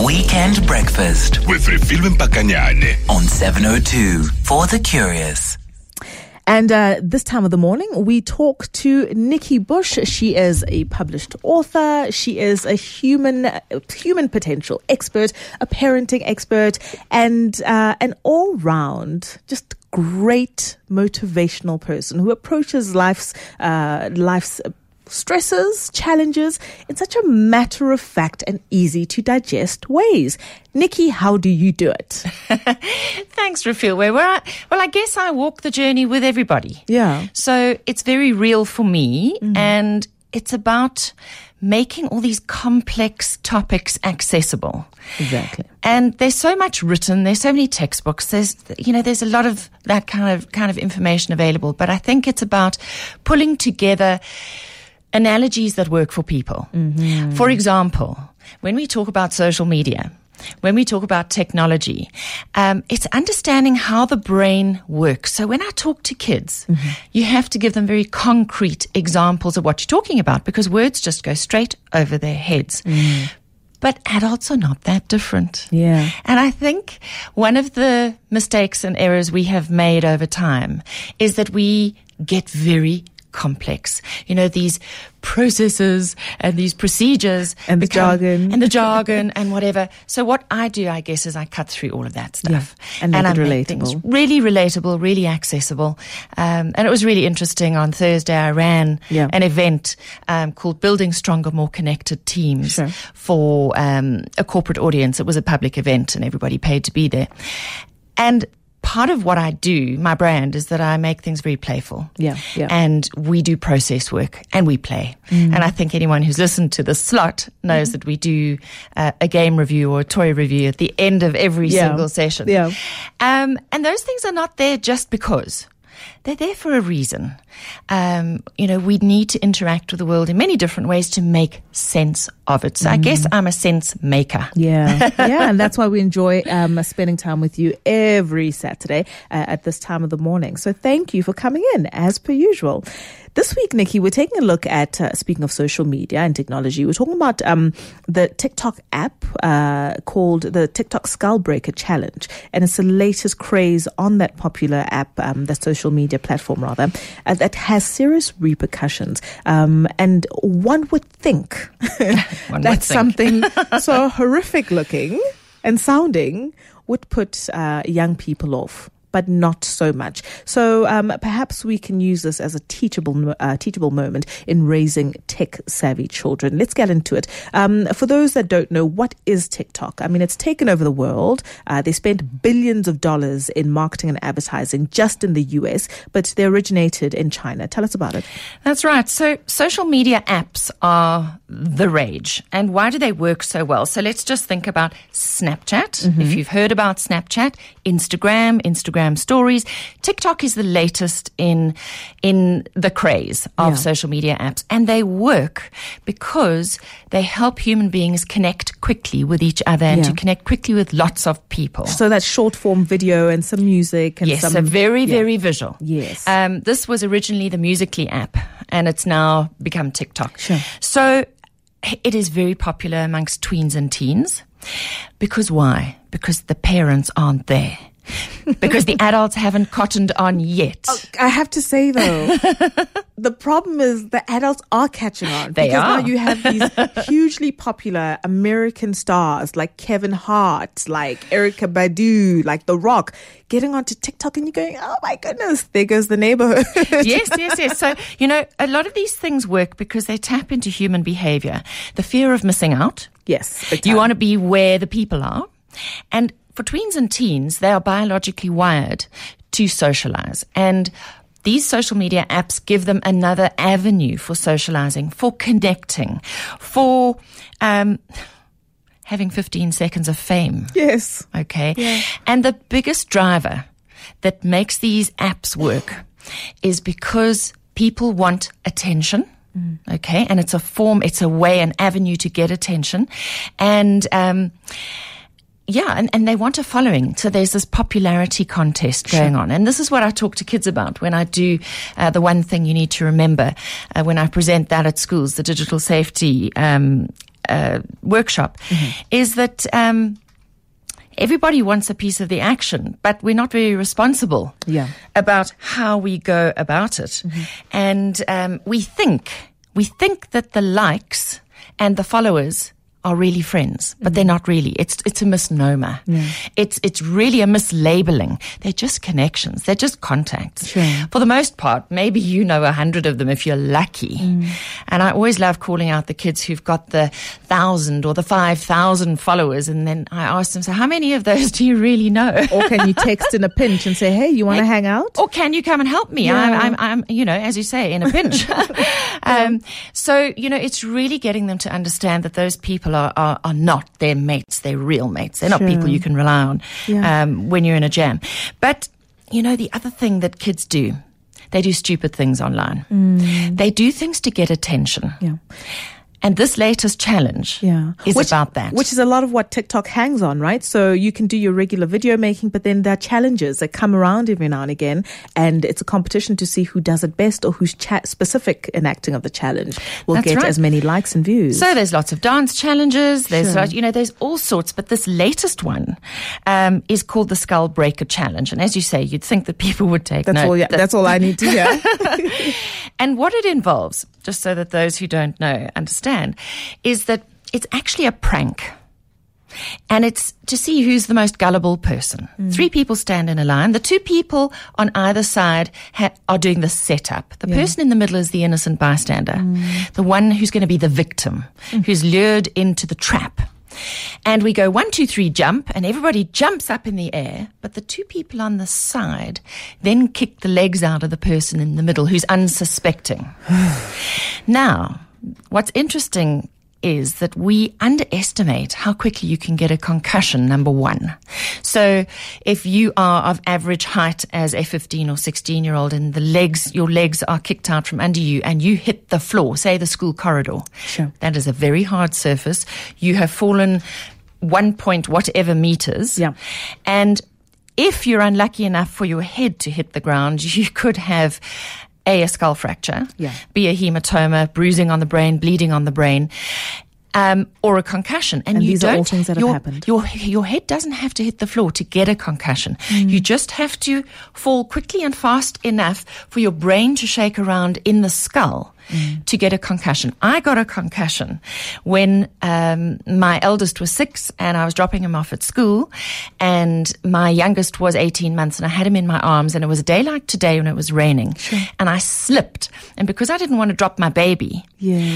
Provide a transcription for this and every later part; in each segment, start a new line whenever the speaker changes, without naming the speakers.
Weekend Breakfast
with Refilwe Mpakanyane
on 702 for the curious.
And this time of the morning, we talk to Nikki Bush. She is a published author. She is a human potential expert, a parenting expert, and an all-round, just great motivational person who approaches life's stresses, challenges in such a matter-of-fact and easy-to-digest ways. Nikki, how do you do it?
Thanks, Refilwe. Well, I guess I walk the journey with everybody.
Yeah.
So it's very real for me, and it's about making all these complex topics accessible.
Exactly.
And there's so much written, there's so many textbooks, there's a lot of that kind of information available, but I think it's about pulling together analogies that work for people. For example, when we talk about social media, when we talk about technology, it's understanding how the brain works. So when I talk to kids, you have to give them very concrete examples of what you're talking about, because words just go straight over their heads. But adults are not that different.
Yeah.
And I think one of the mistakes and errors we have made over time is that we get very complex. These processes and these procedures
and the jargon
and whatever. So what I do, I guess, is I cut through all of that stuff.
Yeah. And
I
make it
make things
relatable.
Really relatable, really accessible. And it was really interesting. On Thursday, I ran an event called Building Stronger, More Connected Teams for a corporate audience. It was a public event and everybody paid to be there. And part of what I do, my brand, is that I make things very playful.
Yeah.
And we do process work and we play. And I think anyone who's listened to the slot knows that we do a game review or a toy review at the end of every single session.
Yeah.
And those things are not there just because. They're there for a reason. We need to interact with the world in many different ways to make sense of it. So I guess I'm a sense maker.
Yeah, and that's why we enjoy spending time with you every Saturday at this time of the morning. So thank you for coming in, as per usual. This week, Nikki, we're taking a look at, speaking of social media and technology, we're talking about the TikTok app called the TikTok Skullbreaker Challenge. And it's the latest craze on that popular app, the social media platform, rather, that has serious repercussions. And one would think something so horrific looking and sounding would put young people off, but not so much. So perhaps we can use this as a teachable moment in raising tech-savvy children. Let's get into it. For those that don't know, what is TikTok? I mean, it's taken over the world. They spent billions of dollars in marketing and advertising just in the US, but they originated in China. Tell us about it.
That's right. So social media apps are the rage. And why do they work so well? So let's just think about Snapchat. If you've heard about Snapchat, Instagram stories. TikTok is the latest in the craze of social media apps, and they work because they help human beings connect quickly with each other and to connect quickly with lots of people.
So that's short form video and some music and
so very, very visual.
Yes.
This was originally the Musical.ly app, and it's now become TikTok.
Sure.
So it is very popular amongst tweens and teens. Because why? Because the parents aren't there. Because the adults haven't cottoned on yet.
I have to say, though, the problem is the adults are catching on.
They
because
are.
Now you have these hugely popular American stars like Kevin Hart, like Erykah Badu, like The Rock, getting onto TikTok, and you're going, oh my goodness, there goes the neighborhood.
Yes. So, a lot of these things work because they tap into human behavior. The fear of missing out.
Yes.
You want to be where the people are. And for tweens and teens, they are biologically wired to socialize. And these social media apps give them another avenue for socializing, for connecting, for having 15 seconds of fame.
Yes.
Okay.
Yeah.
And the biggest driver that makes these apps work is because people want attention. Okay. And it's a form, it's a way, an avenue to get attention. And, and they want a following. So there's this popularity contest going on. And this is what I talk to kids about when I do the one thing you need to remember when I present that at schools, the digital safety workshop, is that everybody wants a piece of the action, but we're not very responsible about how we go about it. And we think that the likes and the followers are really friends, but they're not really. It's a misnomer. It's really a mislabeling. They're just connections. They're just contacts. For the most part, maybe you know 100 of them if you're lucky. And I always love calling out the kids who've got the 1,000 or the 5,000 followers, and then I ask them, so how many of those do you really know?
Or can you text in a pinch and say, hey, you want to hang out?
Or can you come and help me? I'm as you say, in a pinch. So, it's really getting them to understand that those people are not their mates, they're real mates. They're not people you can rely on when you're in a jam. But, the other thing that kids do, they do stupid things online. They do things to get attention. And this latest challenge is about that.
Which is a lot of what TikTok hangs on, right? So you can do your regular video making, but then there are challenges that come around every now and again, and it's a competition to see who does it best or who's specific enacting of the challenge will get as many likes and views.
So there's lots of dance challenges. There's there's all sorts, but this latest one is called the Skull Breaker Challenge. And as you say, you'd think that people would take note.
That's all I need to hear.
And what it involves, just so that those who don't know understand, is that it's actually a prank. And it's to see who's the most gullible person. 3 people stand in a line. The 2 people on either side are doing the setup. The person in the middle is the innocent bystander, the one who's going to be the victim, who's lured into the trap. And we go 1, 2, 3, jump, and everybody jumps up in the air, but the 2 people on the side then kick the legs out of the person in the middle who's unsuspecting. Now, what's interesting is that we underestimate how quickly you can get a concussion, number one. So if you are of average height as a 15 or 16-year-old and your legs are kicked out from under you and you hit the floor, say the school corridor, that is a very hard surface. You have fallen 1 point whatever meters. And if you're unlucky enough for your head to hit the ground, you could have a skull fracture, be a hematoma, bruising on the brain, bleeding on the brain, or a concussion.
And these are all things that have happened.
Your head doesn't have to hit the floor to get a concussion. You just have to fall quickly and fast enough for your brain to shake around in the skull to get a concussion. I got a concussion when my eldest was 6 and I was dropping him off at school, and my youngest was 18 months, and I had him in my arms, and it was a day like today when it was raining, and I slipped, and because I didn't want to drop my baby,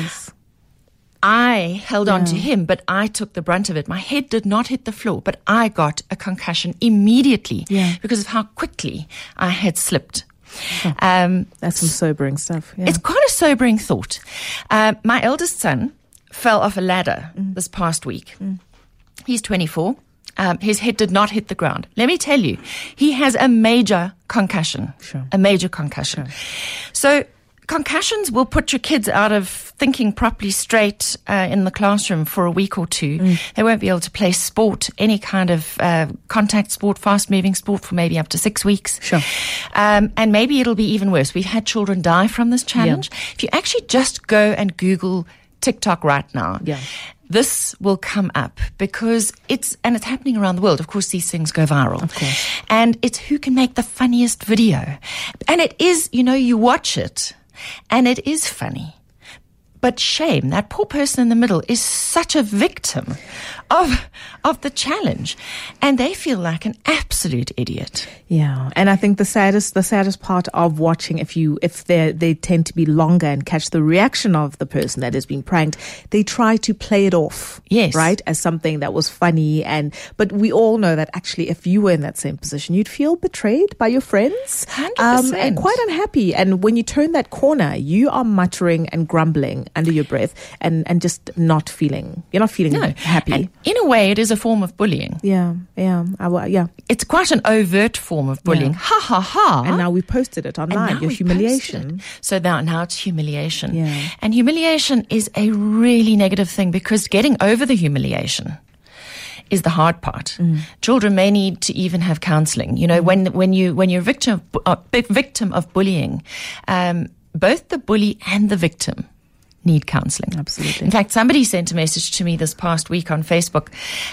I held on to him, but I took the brunt of it. My head did not hit the floor, but I got a concussion immediately because of how quickly I had slipped.
That's some sobering stuff.
It's quite a sobering thought. My eldest son fell off a ladder this past week. He's 24. His head did not hit the ground. Let me tell you, he has a major concussion. A major concussion. So concussions will put your kids out of thinking properly straight in the classroom for a week or 2. They won't be able to play sport, any kind of contact sport, fast-moving sport, for maybe up to 6 weeks. And maybe it'll be even worse. We've had children die from this challenge. If you actually just go and Google TikTok right now, this will come up because it's happening around the world. Of course, these things go viral.
Of course.
And it's who can make the funniest video. And it is, you watch it, and it is funny. But shame, that poor person in the middle is such a victim of the challenge, and they feel like an absolute idiot.
Yeah, and I think the saddest part of watching, if they tend to be longer and catch the reaction of the person that has been pranked, they try to play it off, right, as something that was funny. But we all know that actually, if you were in that same position, you'd feel betrayed by your friends,
100%.
And quite unhappy. And when you turn that corner, you are muttering and grumbling under your breath and just you're not feeling happy.
And in a way, it is a form of bullying. It's quite an overt form of bullying. Ha ha ha.
And now we posted it online, your humiliation.
So now it's humiliation. And humiliation is a really negative thing, because getting over the humiliation is the hard part. Children may need to even have counseling. When you're a victim of bullying, both the bully and the victim need counseling.
Absolutely.
In fact, somebody sent a message to me this past week on Facebook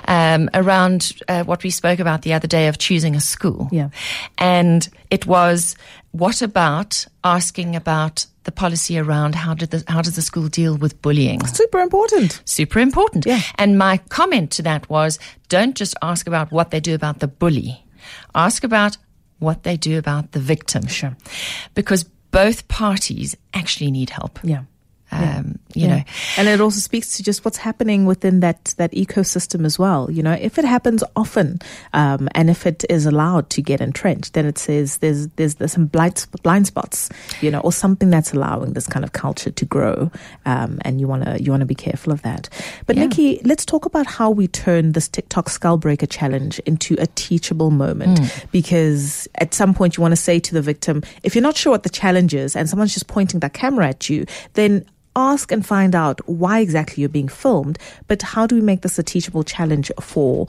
around what we spoke about the other day of choosing a school.
Yeah.
And it was, what about asking about the policy around how does the school deal with bullying?
Super important.
Super important.
Yeah.
And my comment to that was, don't just ask about what they do about the bully. Ask about what they do about the victim.
Sure.
Because both parties actually need help.
Yeah.
You know,
and it also speaks to just what's happening within that ecosystem as well. You know, if it happens often, and if it is allowed to get entrenched, then it says there's some blind spots, you know, or something that's allowing this kind of culture to grow. And you wanna be careful of that. But Nikki, let's talk about how we turn this TikTok Skullbreaker challenge into a teachable moment. Because at some point you want to say to the victim, if you're not sure what the challenge is, and someone's just pointing that camera at you, then ask and find out why exactly you're being filmed, but how do we make this a teachable challenge for,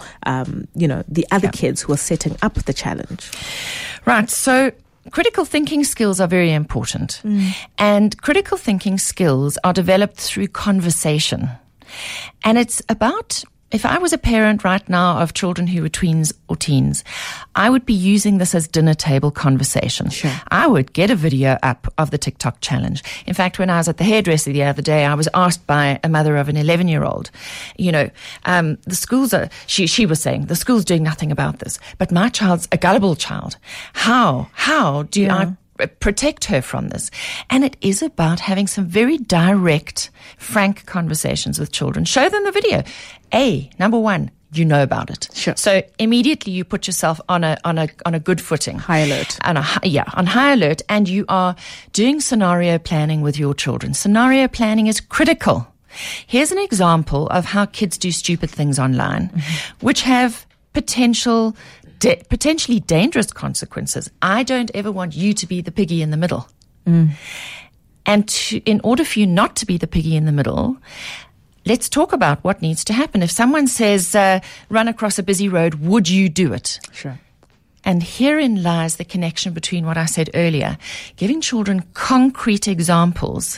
the other kids who are setting up the challenge?
Right. So critical thinking skills are very important. And critical thinking skills are developed through conversation. And it's about, if I was a parent right now of children who were tweens or teens, I would be using this as dinner table conversation.
Sure.
I would get a video up of the TikTok challenge. In fact, when I was at the hairdresser the other day, I was asked by a mother of an 11-year-old, the schools are, she was saying, the school's doing nothing about this, but my child's a gullible child. How do I protect her from this? And it is about having some very direct, frank conversations with children. Show them the video. Number one, you know about it.
Sure.
So immediately you put yourself on a good footing.
High alert.
On high alert, and you are doing scenario planning with your children. Scenario planning is critical. Here's an example of how kids do stupid things online, which have potentially dangerous consequences. I don't ever want you to be the piggy in the middle. And in order for you not to be the piggy in the middle, let's talk about what needs to happen. If someone says, run across a busy road, would you do it?
Sure.
And herein lies the connection between what I said earlier, giving children concrete examples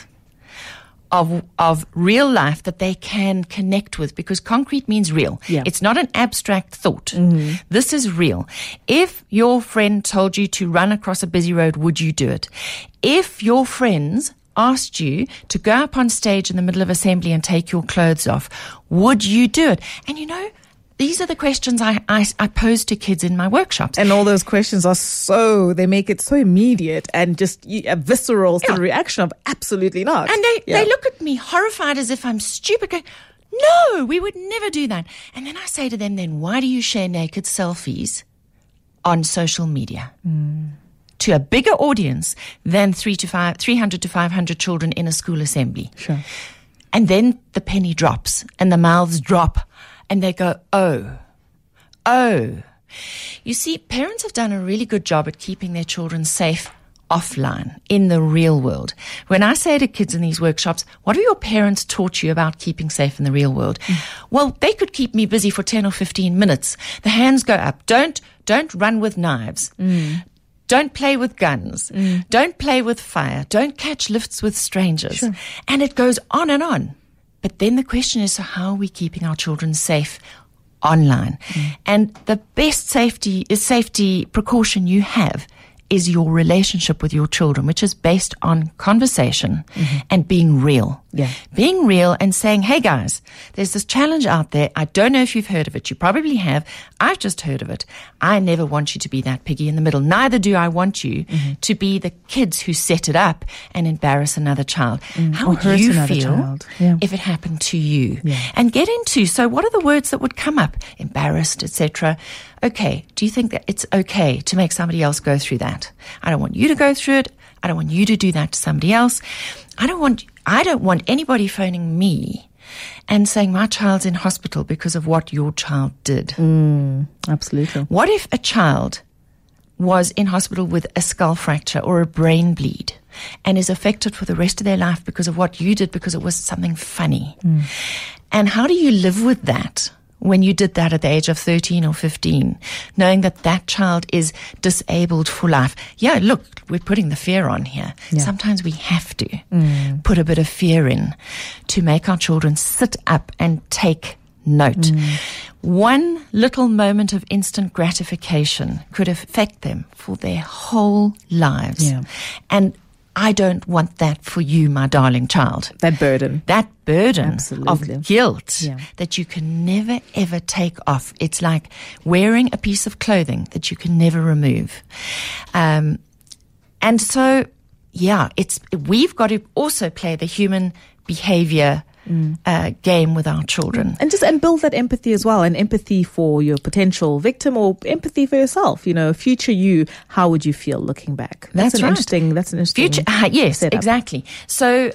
of real life that they can connect with, because concrete means real.
Yeah.
It's not an abstract thought. This is real. If your friend told you to run across a busy road, would you do it? If your friends asked you to go up on stage in the middle of assembly and take your clothes off, would you do it? And these are the questions I pose to kids in my workshops.
And all those questions they make it so immediate and just a visceral sort of reaction of absolutely not.
And they look at me horrified as if I'm stupid, going, no, we would never do that. And then I say to them, then why do you share naked selfies on social media? To a bigger audience than 300 to 500 children in a school assembly.
Sure.
And then the penny drops and the mouths drop and they go, oh. You see, parents have done a really good job at keeping their children safe offline in the real world. When I say to kids in these workshops, what have your parents taught you about keeping safe in the real world? Well, they could keep me busy for 10 or 15 minutes. The hands go up. Don't run with knives. Don't play with guns. Don't play with fire. Don't catch lifts with strangers.
Sure.
And it goes on and on. But then the question is, so how are we keeping our children safe online? And the best safety precaution you have is your relationship with your children, which is based on conversation and being real.
Yeah.
Being real and saying, hey guys, there's this challenge out there. I don't know if you've heard of it. You probably have. I've just heard of it. I never want you to be that piggy in the middle. Neither do I want you to be the kids who set it up and embarrass another child. How would you feel if it happened to you?
Yeah.
And get into, so what are the words that would come up? Embarrassed, etc. Okay, do you think that it's okay to make somebody else go through that? I don't want you to go through it. I don't want you to do that to somebody else. I don't want anybody phoning me and saying my child's in hospital because of what your child did.
Absolutely.
What if a child was in hospital with a skull fracture or a brain bleed and is affected for the rest of their life because of what you did, because it was something funny? And how do you live with that when you did that at the age of 13 or 15, knowing that that child is disabled for life. Yeah, look, we're putting the fear on here.
Yeah.
Sometimes we have to put a bit of fear in to make our children sit up and take note. One little moment of instant gratification could affect them for their whole lives.
Yeah.
And I don't want that for you, my darling child.
That burden.
That burden
Absolutely.
of guilt
Yeah.
that you can never, ever take off. It's like wearing a piece of clothing that you can never remove. And so, yeah, we've got to also play the human behavior game with our children.
And build that empathy as well, and empathy for your potential victim, or empathy for yourself. You know, future you, how would you feel looking back?
That's
an
right.
interesting. That's an interesting.
Future, yes,
setup.
exactly. So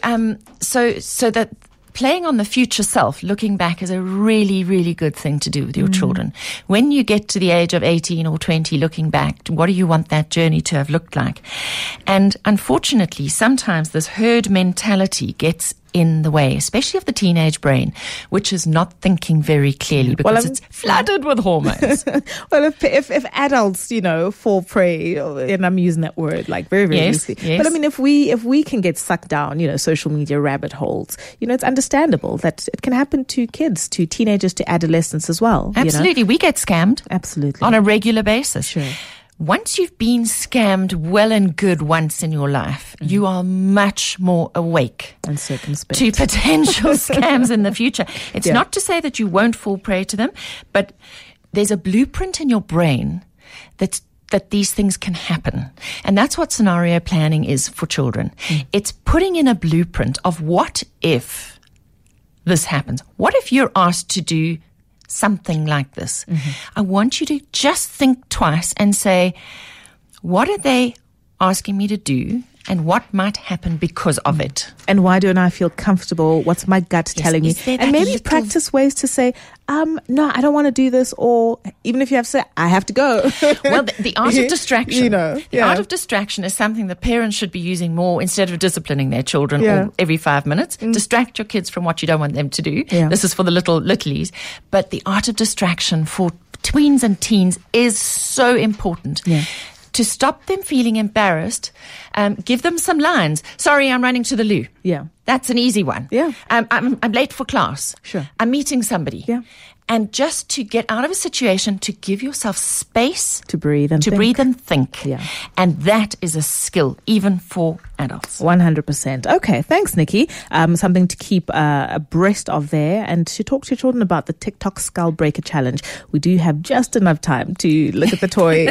that playing on the future self, looking back, is a really, really good thing to do with your children. When you get to the age of 18 or 20, looking back, what do you want that journey to have looked like? And unfortunately, sometimes this herd mentality gets in the way, especially of the teenage brain, which is not thinking very clearly because it's flooded with hormones.
Well, if adults, fall prey, and I'm using that word like very, very
Yes,
loosely.
yes.
But I mean, if we can get sucked down, social media rabbit holes, it's understandable that it can happen to kids, to teenagers, to adolescents as well.
Absolutely. We get scammed
Absolutely.
on a regular basis.
Sure.
Once you've been scammed well and good once in your life, you are much more awake
And circumspect.
to potential scams in the future. It's
Yeah.
not to say that you won't fall prey to them, but there's a blueprint in your brain that these things can happen. And that's what scenario planning is for children. It's putting in a blueprint of what if this happens? What if you're asked to do something like this? I want you to just think twice and say, what are they asking me to do, and what might happen because of it?
And why don't I feel comfortable? What's my gut telling me?
is there
And
that
maybe
little-
practice ways to say, no, I don't want to do this, or even if you have to say, I have to go.
Well, the art of distraction. The
yeah.
art of distraction is something that parents should be using more instead of disciplining their children
Yeah.
every 5 minutes. Distract your kids from what you don't want them to do.
Yeah.
This is for the littlies. But the art of distraction for tweens and teens is so important.
Yeah.
To stop them feeling embarrassed, give them some lines. Sorry, I'm running to the loo.
Yeah.
That's an easy one.
Yeah.
I'm late for class.
Sure.
I'm meeting somebody.
Yeah.
And just to get out of a situation, to give yourself space
To breathe and think. Yeah.
And that is a skill, even for adults.
100%. Okay, thanks, Nikki. Something to keep abreast of there, and to talk to your children about the TikTok Skull Breaker Challenge. We do have just enough time to look at the toy,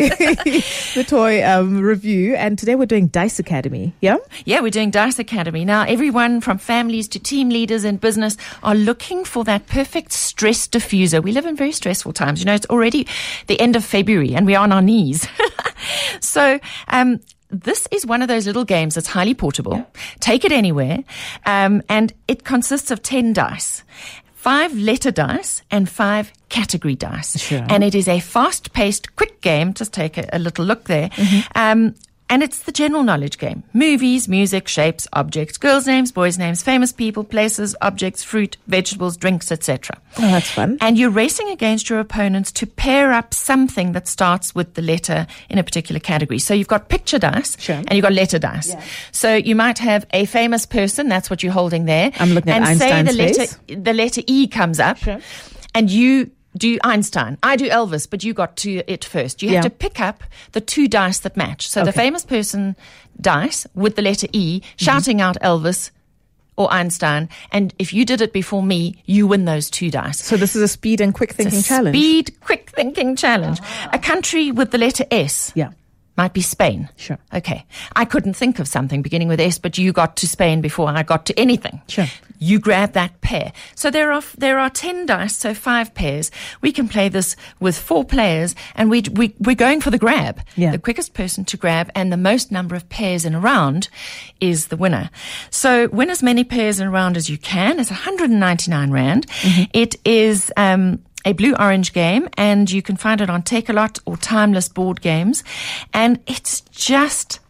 the toy review. And today we're doing Dice Academy. Yeah.
Yeah, we're doing Dice Academy. Now, everyone from families to team leaders in business are looking for that perfect stress diffuser. We live in very stressful times. It's already the end of February and we're on our knees. So, this is one of those little games that's highly portable. Yeah. Take it anywhere. And it consists of 10 dice. 5 letter dice and 5 category dice.
Sure.
And it is a fast-paced, quick game. Just take a little look there. And it's the general knowledge game. Movies, music, shapes, objects, girls' names, boys' names, famous people, places, objects, fruit, vegetables, drinks, etc.
Oh, that's fun.
And you're racing against your opponents to pair up something that starts with the letter in a particular category. So you've got picture dice and you've got letter dice. Yeah. So you might have a famous person, that's what you're holding there.
I'm looking at Einstein's face.
The letter E comes up and you do Einstein. I do Elvis, but you got to it first. You have to pick up the 2 dice that match. So the famous person dice with the letter E, shouting out Elvis or Einstein. And if you did it before me, you win those 2 dice.
So this is a speed and quick thinking challenge.
Speed, quick thinking challenge. A country with the letter S.
Yeah.
Might be Spain.
Sure.
Okay. I couldn't think of something beginning with S, but you got to Spain before I got to anything.
Sure.
You grab that pair. So there are 10 dice, so 5 pairs. We can play this with 4 players, and we're going for the grab.
Yeah.
The quickest person to grab and the most number of pairs in a round is the winner. So win as many pairs in a round as you can. It's 199 Rand. It is a blue-orange game, and you can find it on Take-A-Lot or Timeless Board Games. And it's just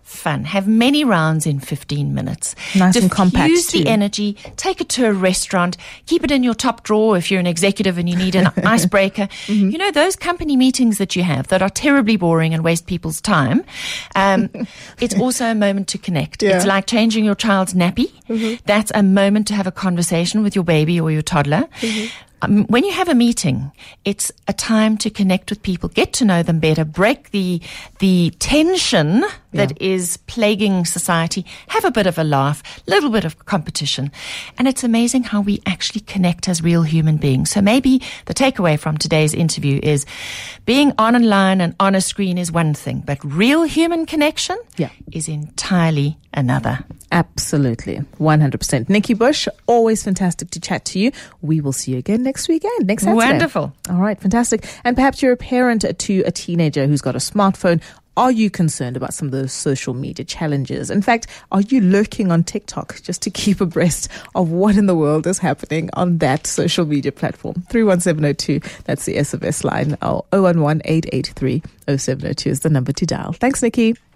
fun. Have many rounds in 15 minutes.
Nice and compact
Diffuse
too.
the energy. Take it to a restaurant. Keep it in your top drawer if you're an executive and you need an icebreaker. You know, those company meetings that you have that are terribly boring and waste people's time. It's also a moment to connect.
Yeah.
It's like changing your child's nappy. That's a moment to have a conversation with your baby or your toddler. When you have a meeting, it's a time to connect with people, get to know them better, break the tension that is plaguing society, have a bit of a laugh, a little bit of competition. And it's amazing how we actually connect as real human beings. So maybe the takeaway from today's interview is being online and on a screen is one thing, but real human connection is entirely another.
Absolutely. 100%. Nikki Bush, always fantastic to chat to you. We will see you again next weekend, next Saturday.
Wonderful.
All right, fantastic. And perhaps you're a parent to a teenager who's got a smartphone. Are you concerned about some of those social media challenges? In fact, are you lurking on TikTok just to keep abreast of what in the world is happening on that social media platform? 31702, that's the SMS line. 011-883-0702 is the number to dial. Thanks, Nikki.